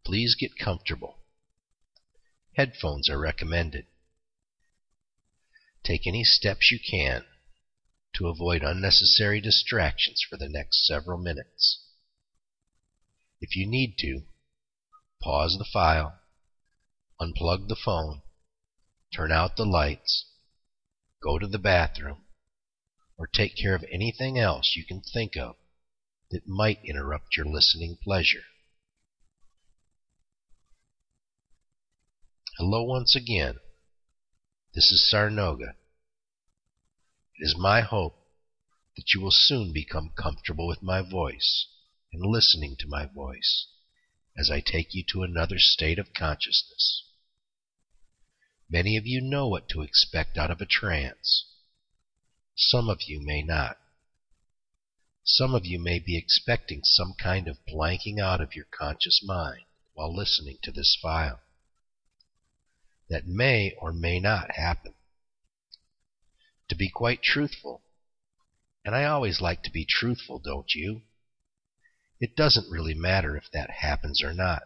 please get comfortable. Headphones are recommended. Take any steps you can to avoid unnecessary distractions for the next several minutes. If you need to, pause the file, unplug the phone, turn out the lights, go to the bathroom, or take care of anything else you can think of that might interrupt your listening pleasure. Hello once again. This is Sarnoga. It is my hope that you will soon become comfortable with my voice and listening to my voice as I take you to another state of consciousness. Many of you know what to expect out of a trance. Some of you may not. Some of you may be expecting some kind of blanking out of your conscious mind while listening to this file. That may or may not happen. To be quite truthful, and I always like to be truthful, don't you? It doesn't really matter if that happens or not.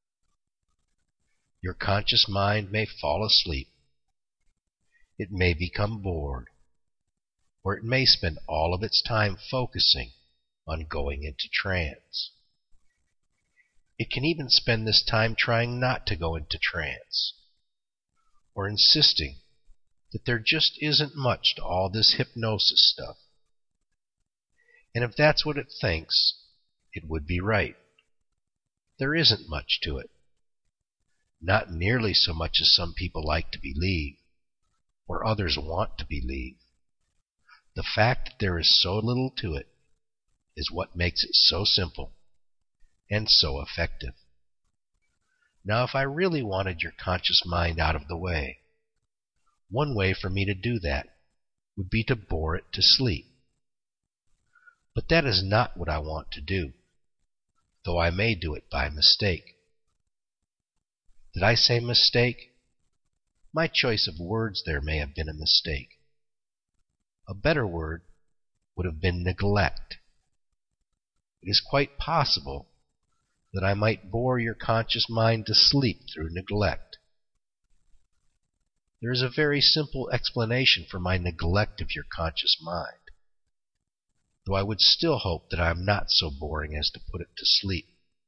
Your conscious mind may fall asleep. It may become bored, or it may spend all of its time focusing on going into trance. It can even spend this time trying not to go into trance, or insisting that there just isn't much to all this hypnosis stuff. And if that's what it thinks, it would be right. There isn't much to it. Not nearly so much as some people like to believe, or others want to believe. The fact that there is so little to it is what makes it so simple and so effective. Now, if I really wanted your conscious mind out of the way, one way for me to do that would be to bore it to sleep. But that is not what I want to do, though I may do it by mistake. Did I say mistake? My choice of words there may have been a mistake. A better word would have been neglect. It is quite possible that I might bore your conscious mind to sleep through neglect. There is a very simple explanation for my neglect of your conscious mind, though I would still hope that I am not so boring as to put it to sleep.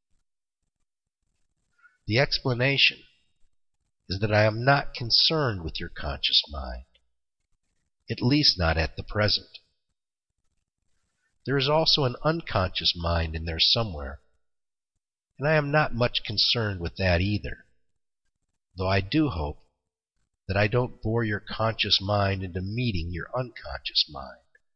The explanation is that I am not concerned with your conscious mind, at least not at the present. There is also an unconscious mind in there somewhere, and I am not much concerned with that either, though I do hope that I don't bore your conscious mind into meeting your unconscious mind.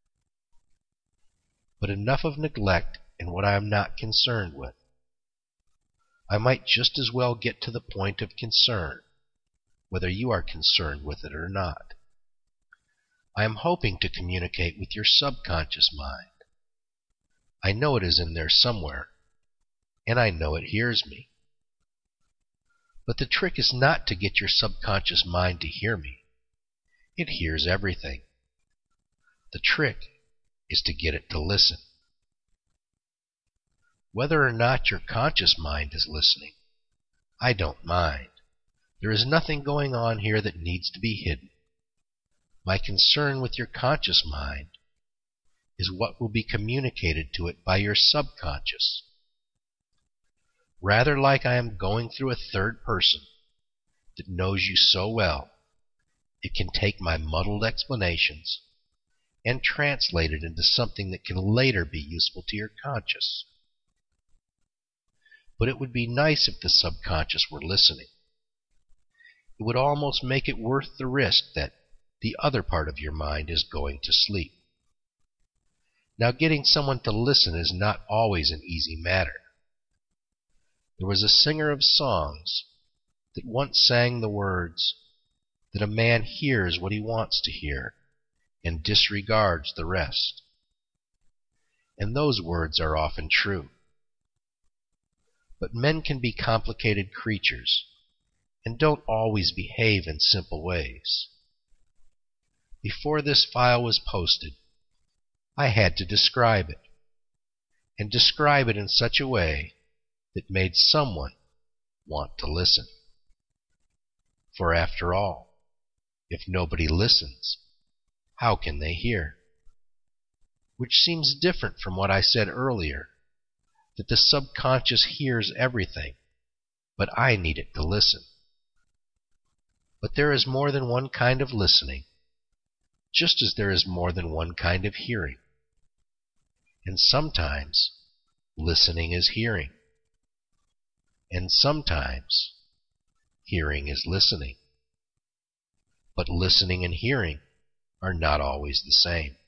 But enough of neglect and what I am not concerned with. I might just as well get to the point of concern, whether you are concerned with it or not. I am hoping to communicate with your subconscious mind. I know it is in there somewhere, and I know it hears me. But the trick is not to get your subconscious mind to hear me. It hears everything. The trick is to get it to listen. Whether or not your conscious mind is listening, I don't mind. There is nothing going on here that needs to be hidden. My concern with your conscious mind is what will be communicated to it by your subconscious. Rather like I am going through a third person that knows you so well, it can take my muddled explanations and translate it into something that can later be useful to your conscious. But it would be nice if the subconscious were listening. It would almost make it worth the risk that the other part of your mind is going to sleep. Now, getting someone to listen is not always an easy matter. There was a singer of songs that once sang the words that a man hears what he wants to hear and disregards the rest. And those words are often true. But men can be complicated creatures and don't always behave in simple ways. Before this file was posted, I had to describe it, and describe it in such a way that made someone want to listen. For after all, if nobody listens, how can they hear? Which seems different from what I said earlier, that the subconscious hears everything, but I need it to listen. But there is more than one kind of listening, just as there is more than one kind of hearing. And sometimes listening is hearing, and sometimes hearing is listening. But listening and hearing are not always the same.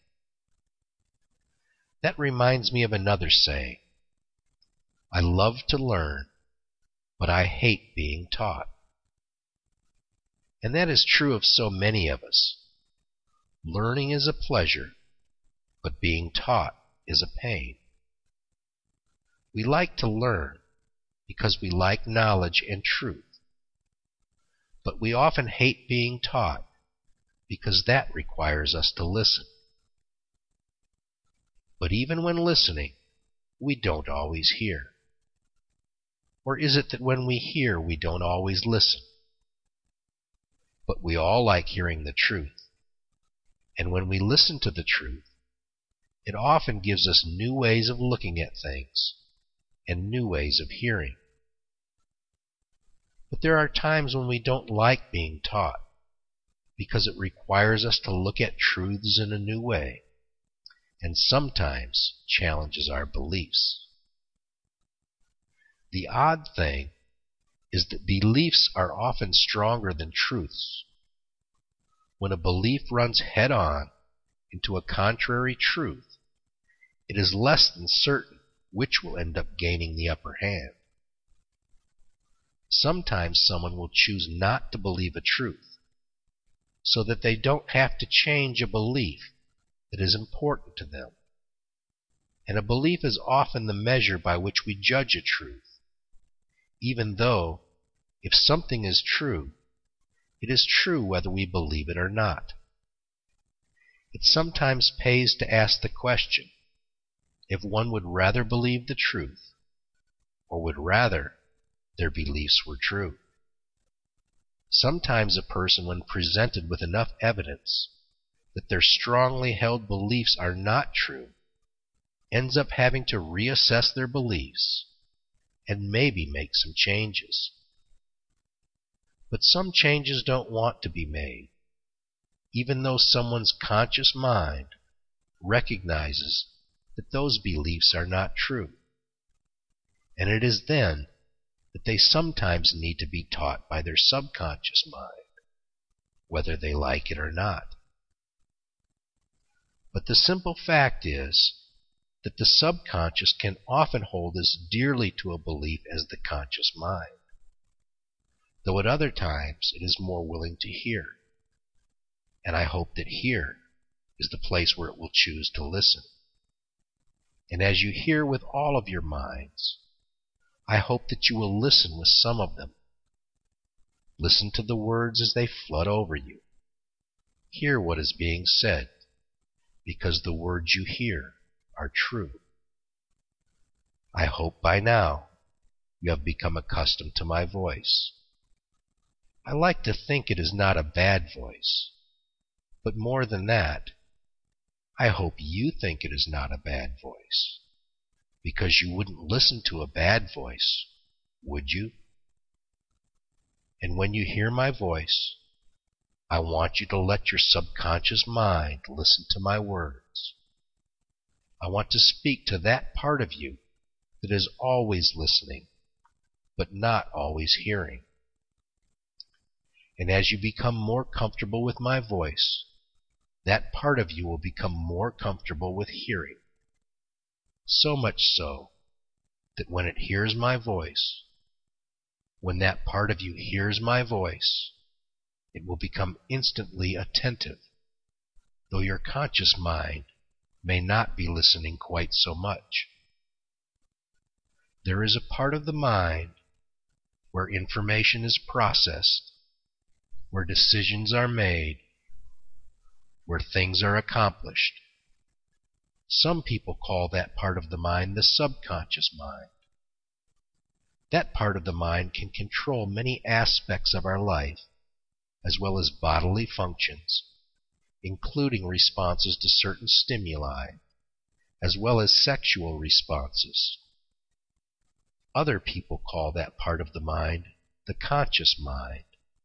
That reminds me of another saying. I love to learn, but I hate being taught. And that is true of so many of us. Learning is a pleasure, but being taught is a pain. We like to learn because we like knowledge and truth, but we often hate being taught because that requires us to listen. But even when listening, we don't always hear. Or is it that when we hear, we don't always listen? But we all like hearing the truth. And when we listen to the truth, it often gives us new ways of looking at things and new ways of hearing. But there are times when we don't like being taught because it requires us to look at truths in a new way, and sometimes challenges our beliefs. The odd thing is that beliefs are often stronger than truths. When a belief runs head-on into a contrary truth, it is less than certain which will end up gaining the upper hand. Sometimes someone will choose not to believe a truth, so that they don't have to change a belief that is important to them. And a belief is often the measure by which we judge a truth, even though, if something is true, it is true whether we believe it or not. It sometimes pays to ask the question if one would rather believe the truth, or would rather their beliefs were true. Sometimes a person, when presented with enough evidence that their strongly held beliefs are not true, ends up having to reassess their beliefs and maybe make some changes. But some changes don't want to be made, even though someone's conscious mind recognizes that those beliefs are not true. And it is then that they sometimes need to be taught by their subconscious mind, whether they like it or not. But the simple fact is that the subconscious can often hold as dearly to a belief as the conscious mind, though at other times it is more willing to hear. And I hope that here is the place where it will choose to listen. And as you hear with all of your minds, I hope that you will listen with some of them. Listen to the words as they flood over you. Hear what is being said, because the words you hear are true. I hope by now you have become accustomed to my voice. I like to think it is not a bad voice, but more than that, I hope you think it is not a bad voice, because you wouldn't listen to a bad voice, would you? And when you hear my voice, I want you to let your subconscious mind listen to my words. I want to speak to that part of you that is always listening, but not always hearing. And as you become more comfortable with my voice, that part of you will become more comfortable with hearing. So much so that when it hears my voice, when that part of you hears my voice, it will become instantly attentive, though your conscious mind may not be listening quite so much. There is a part of the mind where information is processed, where decisions are made, where things are accomplished. Some people call that part of the mind the subconscious mind. That part of the mind can control many aspects of our life, as well as bodily functions, including responses to certain stimuli, as well as sexual responses. Other people call that part of the mind the conscious mind.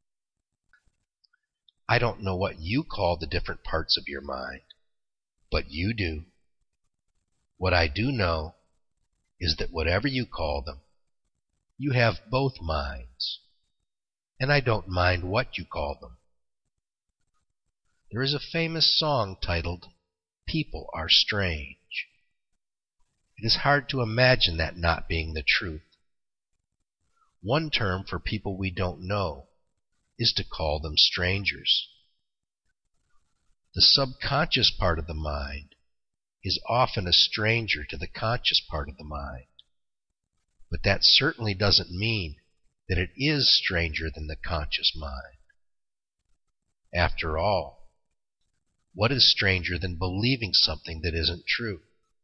I don't know what you call the different parts of your mind, but you do. What I do know is that whatever you call them, you have both minds, and I don't mind what you call them. There is a famous song titled, "People Are Strange." It is hard to imagine that not being the truth. One term for people we don't know is to call them strangers. The subconscious part of the mind is often a stranger to the conscious part of the mind. But that certainly doesn't mean that it is stranger than the conscious mind. After all, what is stranger than believing something that isn't true?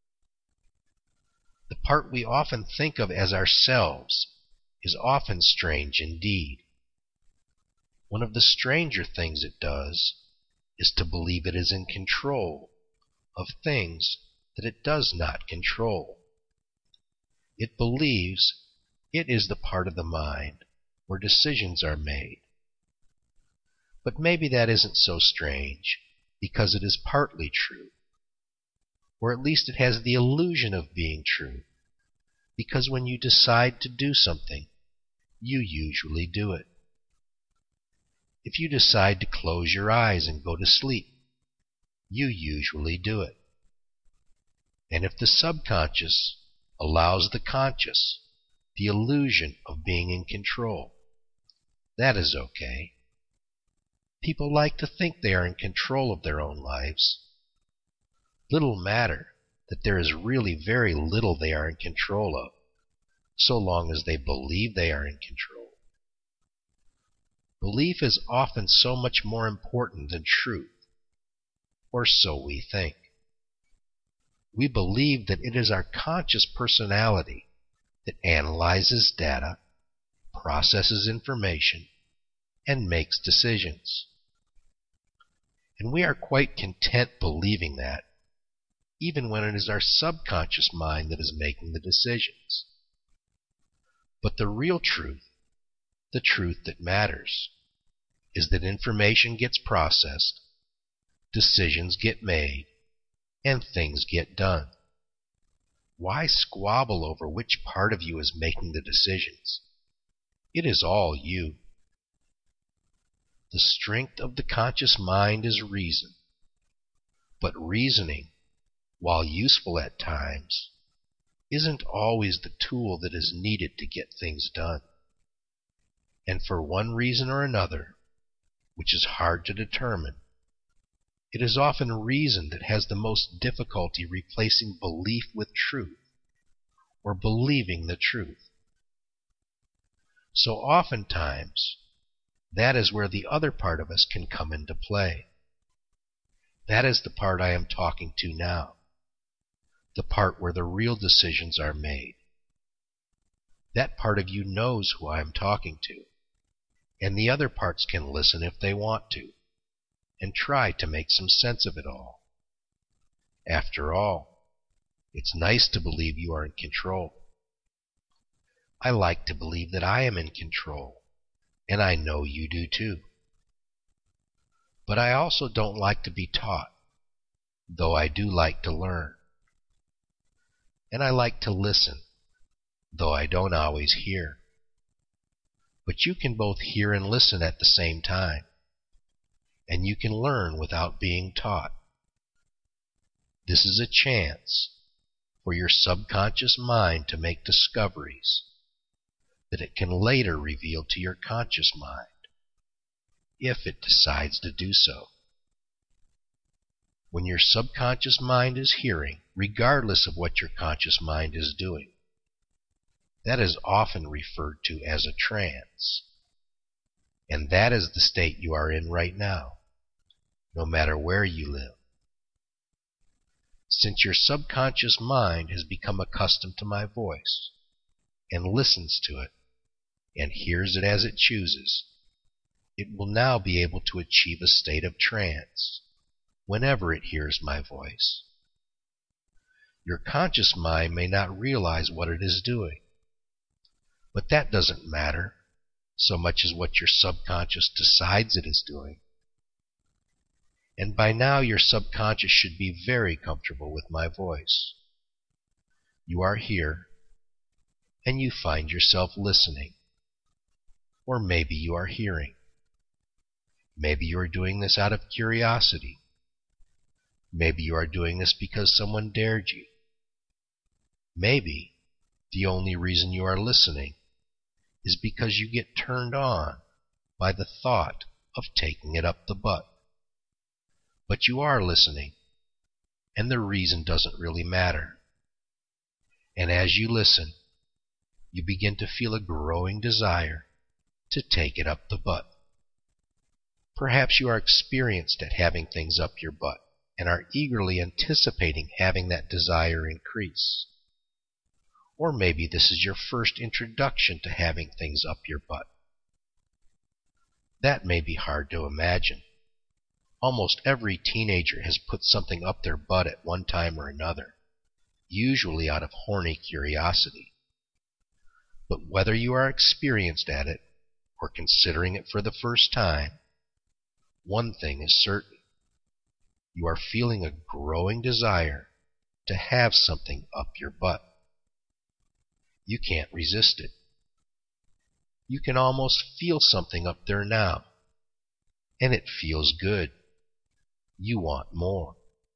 The part we often think of as ourselves is often strange indeed. One of the stranger things it does is to believe it is in control of things that it does not control. It believes it is the part of the mind where decisions are made. But maybe that isn't so strange, because it is partly true. Or at least it has the illusion of being true, because when you decide to do something, you usually do it. If you decide to close your eyes and go to sleep, you usually do it. And if the subconscious allows the conscious the illusion of being in control, that is okay. People like to think they are in control of their own lives. Little matter that there is really very little they are in control of, so long as they believe they are in control. Belief is often so much more important than truth, or so we think. We believe that it is our conscious personality that analyzes data, processes information, and makes decisions. And we are quite content believing that, even when it is our subconscious mind that is making the decisions. But the real truth, the truth that matters, is that information gets processed, decisions get made, and things get done. Why squabble over which part of you is making the decisions? It is all you. The strength of the conscious mind is reason. But reasoning, while useful at times, isn't always the tool that is needed to get things done. And for one reason or another, which is hard to determine, it is often reason that has the most difficulty replacing belief with truth, or believing the truth. So oftentimes, that is where the other part of us can come into play. That is the part I am talking to now, the part where the real decisions are made. That part of you knows who I am talking to, and the other parts can listen if they want to, and try to make some sense of it all. After all, it's nice to believe you are in control. I like to believe that I am in control, and I know you do too. But I also don't like to be taught, though I do like to learn. And I like to listen, though I don't always hear. But you can both hear and listen at the same time, and you can learn without being taught. This is a chance for your subconscious mind to make discoveries that it can later reveal to your conscious mind, if it decides to do so. When your subconscious mind is hearing, regardless of what your conscious mind is doing, that is often referred to as a trance. And that is the state you are in right now, no matter where you live. Since your subconscious mind has become accustomed to my voice, and listens to it, and hears it as it chooses, it will now be able to achieve a state of trance whenever it hears my voice. Your conscious mind may not realize what it is doing, but that doesn't matter so much as what your subconscious decides it is doing. And by now your subconscious should be very comfortable with my voice. You are here, and you find yourself listening. Or maybe you are hearing. Maybe you are doing this out of curiosity. Maybe you are doing this because someone dared you. Maybe the only reason you are listening is because you get turned on by the thought of taking it up the butt. But you are listening, and the reason doesn't really matter. And as you listen, you begin to feel a growing desire to take it up the butt. Perhaps you are experienced at having things up your butt and are eagerly anticipating having that desire increase. Or maybe this is your first introduction to having things up your butt. That may be hard to imagine. Almost every teenager has put something up their butt at one time or another, usually out of horny curiosity. But whether you are experienced at it or considering it for the first time, one thing is certain. You are feeling a growing desire to have something up your butt. You can't resist it. You can almost feel something up there now, and it feels good. You want more.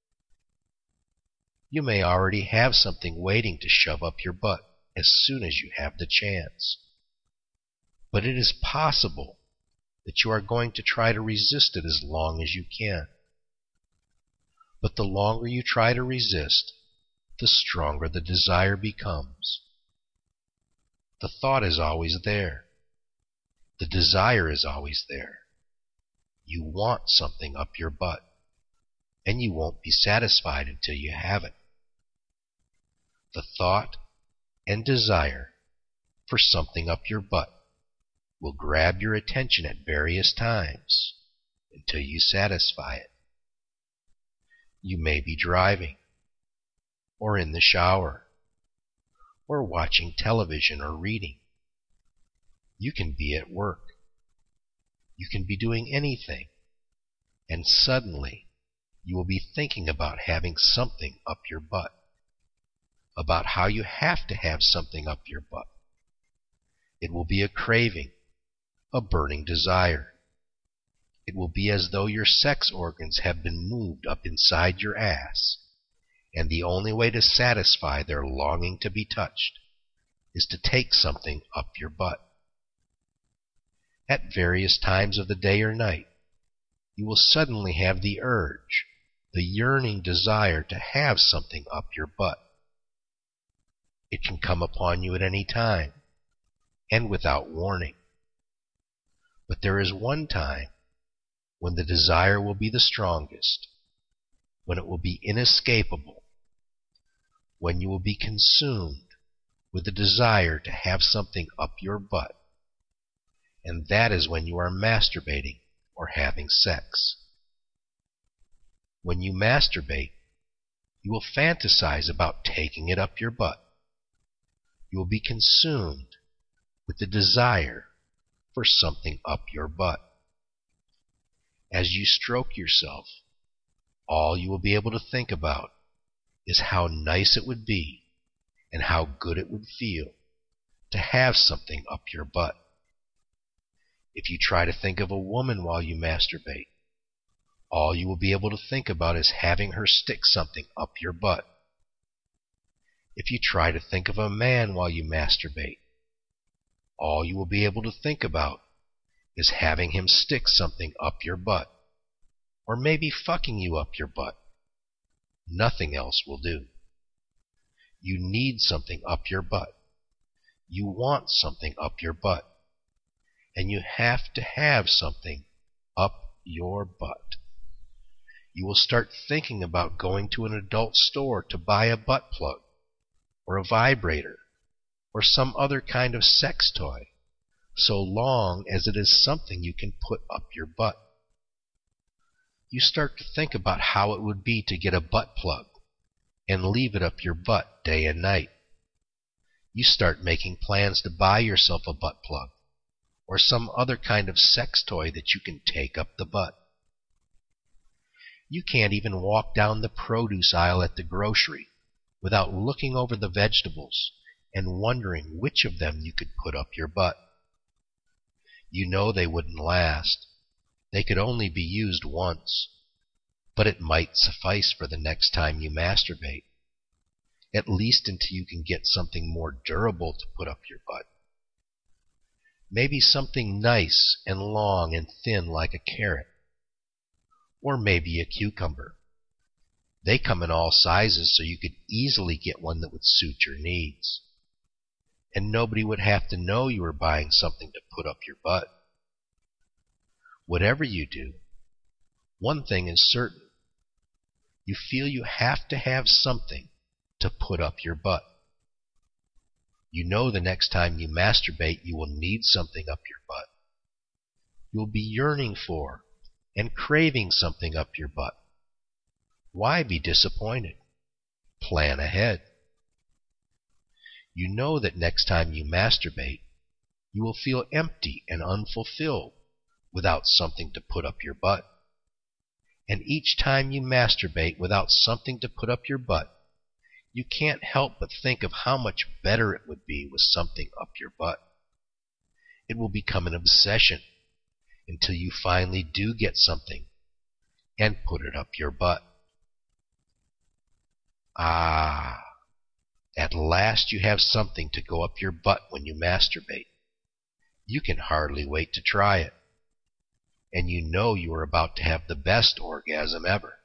You may already have something waiting to shove up your butt as soon as you have the chance. But it is possible that you are going to try to resist it as long as you can. But the longer you try to resist, the stronger the desire becomes. The thought is always there. The desire is always there. You want something up your butt, and you won't be satisfied until you have it. The thought and desire for something up your butt will grab your attention at various times until you satisfy it. You may be driving, or in the shower, or watching television or reading. You can be at work. You can be doing anything, and suddenly you will be thinking about having something up your butt, about how you have to have something up your butt. It will be a craving, a burning desire. It will be as though your sex organs have been moved up inside your ass, and the only way to satisfy their longing to be touched is to take something up your butt. At various times of the day or night, you will suddenly have the urge, the yearning desire to have something up your butt. It can come upon you at any time, and without warning. But there is one time when the desire will be the strongest, when it will be inescapable, when you will be consumed with the desire to have something up your butt, and that is when you are masturbating or having sex. When you masturbate, you will fantasize about taking it up your butt. You will be consumed with the desire for something up your butt. As you stroke yourself, all you will be able to think about is how nice it would be and how good it would feel to have something up your butt. If you try to think of a woman while you masturbate, all you will be able to think about is having her stick something up your butt. If you try to think of a man while you masturbate, all you will be able to think about is having him stick something up your butt, or maybe fucking you up your butt. Nothing else will do. You need something up your butt. You want something up your butt. And you have to have something up your butt. You will start thinking about going to an adult store to buy a butt plug, or a vibrator, or some other kind of sex toy, so long as it is something you can put up your butt. You start to think about how it would be to get a butt plug and leave it up your butt day and night. You start making plans to buy yourself a butt plug or some other kind of sex toy that you can take up the butt. You can't even walk down the produce aisle at the grocery without looking over the vegetables and wondering which of them you could put up your butt. You know they wouldn't last. They could only be used once, but it might suffice for the next time you masturbate, at least until you can get something more durable to put up your butt. Maybe something nice and long and thin like a carrot, or maybe a cucumber. They come in all sizes, so you could easily get one that would suit your needs. And nobody would have to know you were buying something to put up your butt. Whatever you do, one thing is certain. You feel you have to have something to put up your butt. You know the next time you masturbate, you will need something up your butt. You'll be yearning for and craving something up your butt. Why be disappointed? Plan ahead. You know that next time you masturbate, you will feel empty and unfulfilled without something to put up your butt. And each time you masturbate without something to put up your butt, you can't help but think of how much better it would be with something up your butt. It will become an obsession until you finally do get something and put it up your butt. Ah, at last you have something to go up your butt when you masturbate. You can hardly wait to try it. And you know you are about to have the best orgasm ever.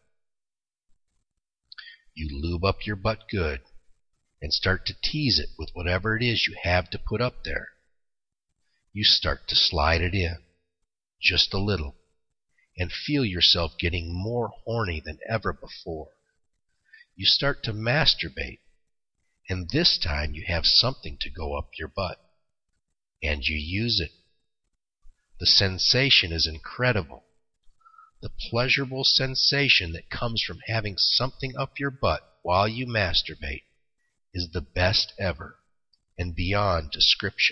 You lube up your butt good and start to tease it with whatever it is you have to put up there. You start to slide it in, just a little, and feel yourself getting more horny than ever before. You start to masturbate, and this time you have something to go up your butt, and you use it. The sensation is incredible. The pleasurable sensation that comes from having something up your butt while you masturbate is the best ever and beyond description.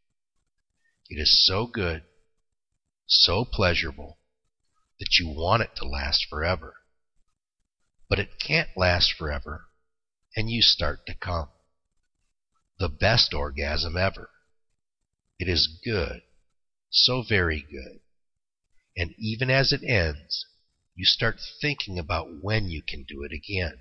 It is so good, so pleasurable, that you want it to last forever. But it can't last forever, and you start to come. The best orgasm ever. It is good, so very good. And even as it ends, you start thinking about when you can do it again.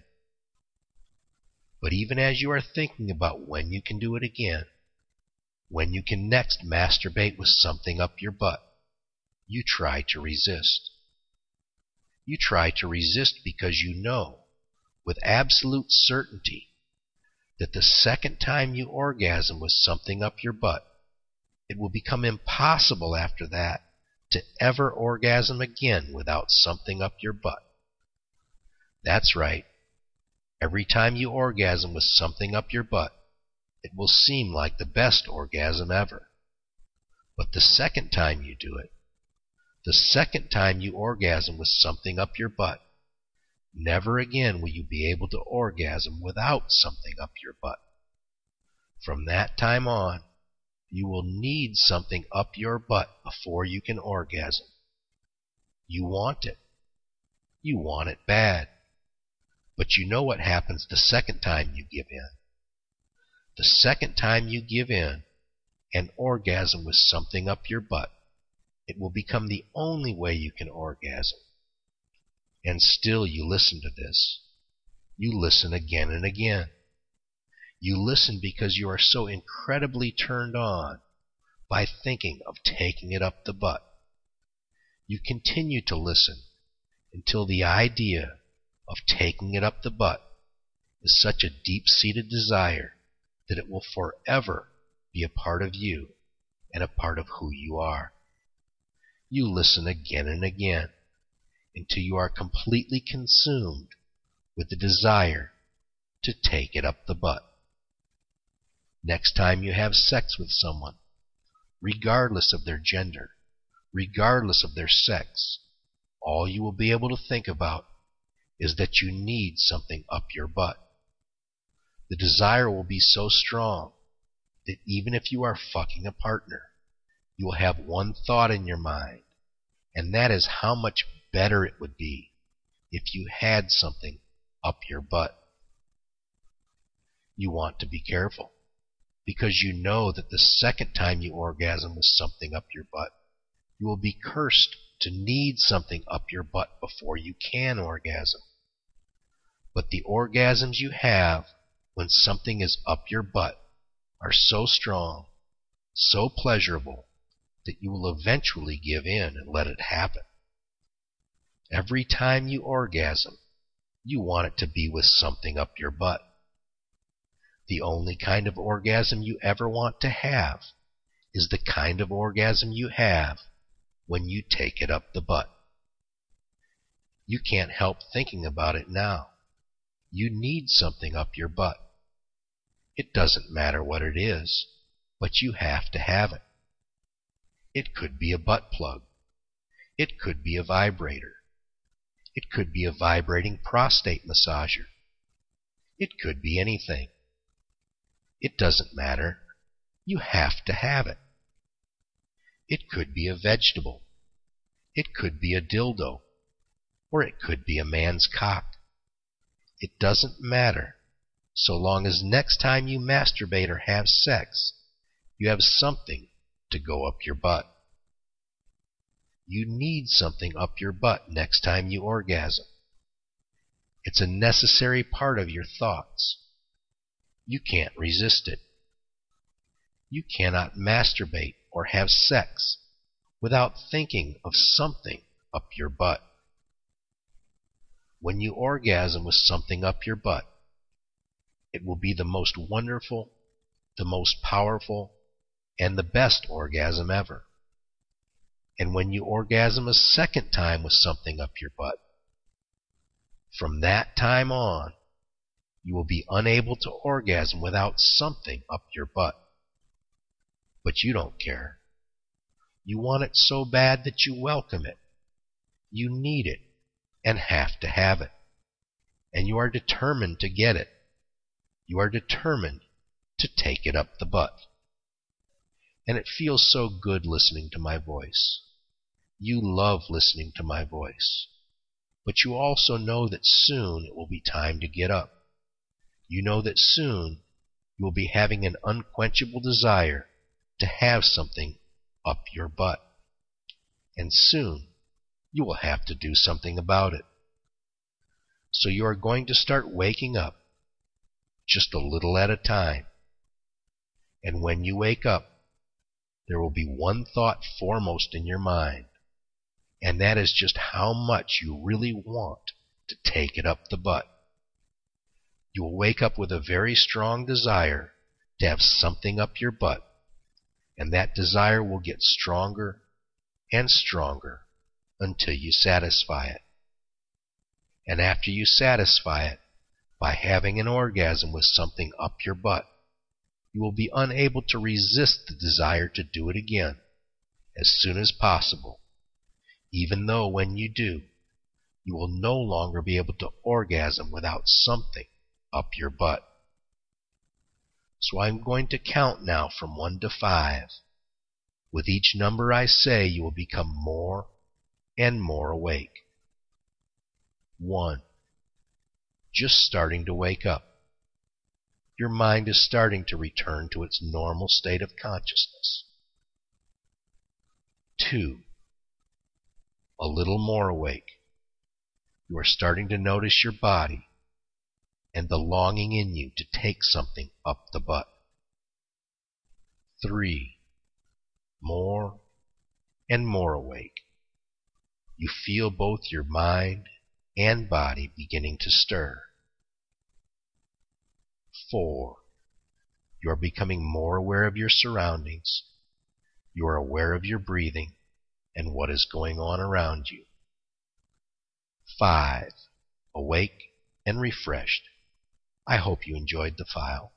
But even as you are thinking about when you can do it again, when you can next masturbate with something up your butt, you try to resist. You try to resist because you know, with absolute certainty, that the second time you orgasm with something up your butt, it will become impossible after that to ever orgasm again without something up your butt. That's right. Every time you orgasm with something up your butt, it will seem like the best orgasm ever. But the second time you do it, the second time you orgasm with something up your butt, never again will you be able to orgasm without something up your butt. From that time on, you will need something up your butt before you can orgasm. You want it. You want it bad. But you know what happens the second time you give in. The second time you give in and orgasm with something up your butt, it will become the only way you can orgasm. And still you listen to this. You listen again and again. You listen because you are so incredibly turned on by thinking of taking it up the butt. You continue to listen until the idea of taking it up the butt is such a deep-seated desire that it will forever be a part of you and a part of who you are. You listen again and again until you are completely consumed with the desire to take it up the butt. Next time you have sex with someone, regardless of their gender, regardless of their sex, all you will be able to think about is that you need something up your butt. The desire will be so strong that even if you are fucking a partner, you will have one thought in your mind, and that is how much better it would be if you had something up your butt. You want to be careful, because you know that the second time you orgasm with something up your butt, you will be cursed to need something up your butt before you can orgasm. But the orgasms you have when something is up your butt are so strong, so pleasurable, that you will eventually give in and let it happen. Every time you orgasm, you want it to be with something up your butt. The only kind of orgasm you ever want to have is the kind of orgasm you have when you take it up the butt. You can't help thinking about it now. You need something up your butt. It doesn't matter what it is, but you have to have it. It could be a butt plug. It could be a vibrator. It could be a vibrating prostate massager. It could be anything. It doesn't matter. You have to have it. It could be a vegetable. It could be a dildo. Or it could be a man's cock. It doesn't matter, so long as next time you masturbate or have sex, you have something to go up your butt. You need something up your butt next time you orgasm. It's a necessary part of your thoughts. You can't resist it. You cannot masturbate or have sex without thinking of something up your butt. When you orgasm with something up your butt, it will be the most wonderful, the most powerful, and the best orgasm ever. And when you orgasm a second time with something up your butt, from that time on, you will be unable to orgasm without something up your butt. But you don't care. You want it so bad that you welcome it. You need it and have to have it. And you are determined to get it. You are determined to take it up the butt. And it feels so good listening to my voice. You love listening to my voice. But you also know that soon it will be time to get up. You know that soon you will be having an unquenchable desire to have something up your butt. And soon you will have to do something about it. So you are going to start waking up, just a little at a time. And when you wake up, there will be one thought foremost in your mind, and that is just how much you really want to take it up the butt. You will wake up with a very strong desire to have something up your butt, and that desire will get stronger and stronger until you satisfy it. And after you satisfy it by having an orgasm with something up your butt, you will be unable to resist the desire to do it again as soon as possible, even though when you do, you will no longer be able to orgasm without something up your butt. So I'm going to count now from 1 to 5. With each number I say, you will become more and more awake. 1. Just starting to wake up. Your mind is starting to return to its normal state of consciousness. 2. A little more awake. You are starting to notice your body and the longing in you to take something up the butt. 3. More and more awake. You feel both your mind and body beginning to stir. 4. You are becoming more aware of your surroundings. You are aware of your breathing and what is going on around you. 5. Awake and refreshed. I hope you enjoyed the file.